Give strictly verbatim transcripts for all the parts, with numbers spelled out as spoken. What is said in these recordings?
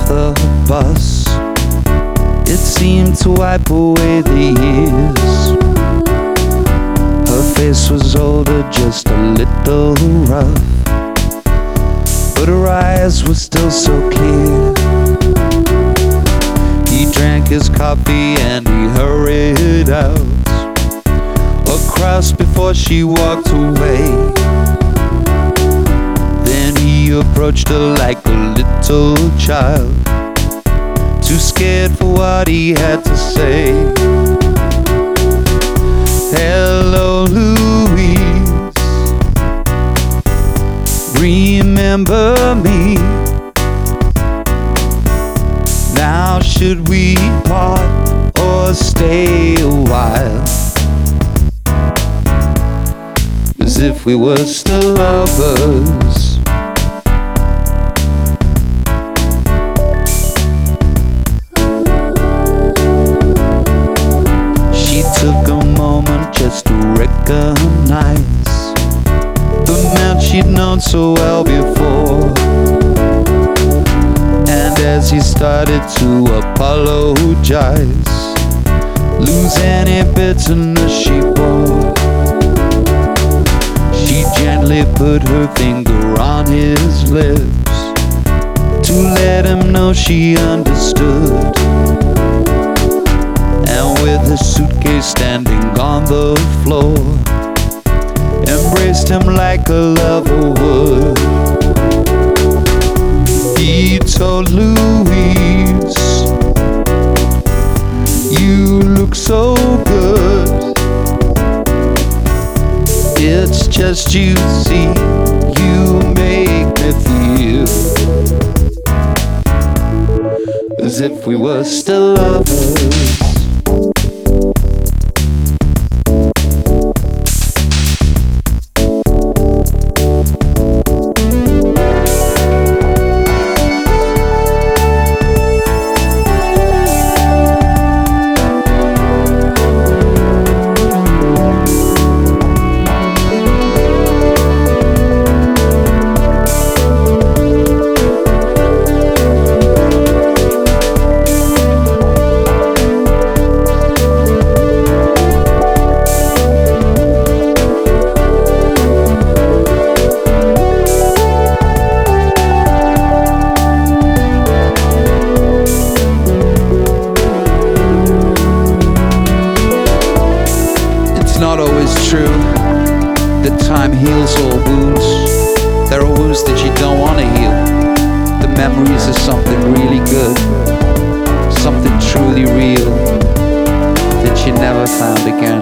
the bus. It seemed to wipe away the years. Her face was older, just a little rough, but her eyes were still so clear. He drank his coffee and he hurried out across before she walked away. Then he approached her like a little child, too scared for what he had to say. Hello, Louise, remember me? Now should we part or stay a while, as if we were still lovers? She took a moment just to recognize the man she'd known so well before. And as he started to apologize, lose any bitterness she bore, she gently put her finger on his lips to let him know she understood. And with his suitcase standing on the floor, embraced him like a lover would. He told Louise, you look so good. It's just you see, you make me feel as if we were still lovers. Not always true that time heals all wounds. There are wounds that you don't want to heal. The memories of something really good, something truly real that you never found again,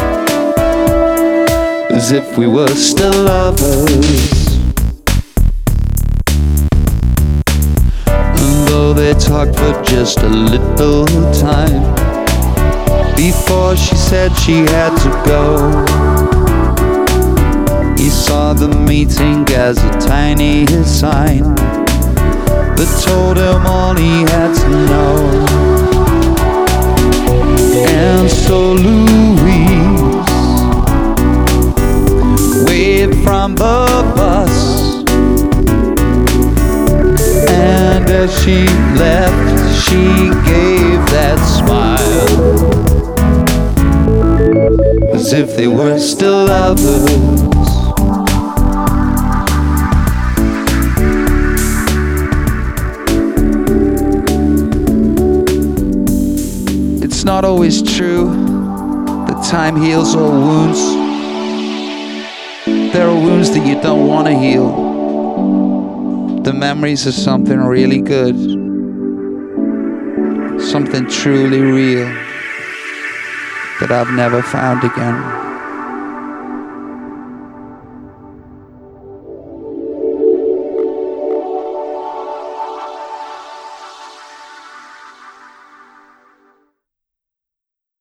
as if we were still lovers. And though they talked for just a little time before she said she had to go, he saw the meeting as a tiny sign that told him all he had to know. And so Louise waved from the bus, and as she left she gave that smile, as if they were still lovers. It's not always true that time heals all wounds. There are wounds that you don't want to heal. The memories of something really good, something truly real that I've never found again.